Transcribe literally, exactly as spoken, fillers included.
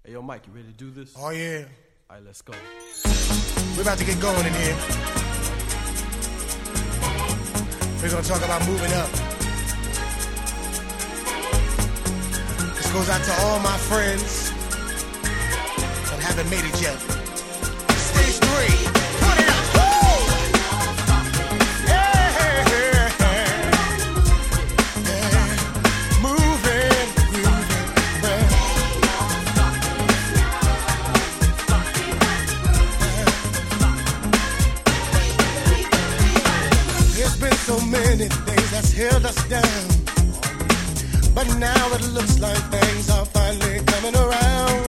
Hey, yo, Mike, you ready to do this? Oh, yeah. All right, let's go. We're about to get going in here. We're going to talk about moving up. This goes out to all my friends that haven't made it yet. Stage three. Put it up. Woo! Yeah, yeah, yeah. Moving, grooving, well. There's been so many things that's held us down, but now it looks like things are finally coming around.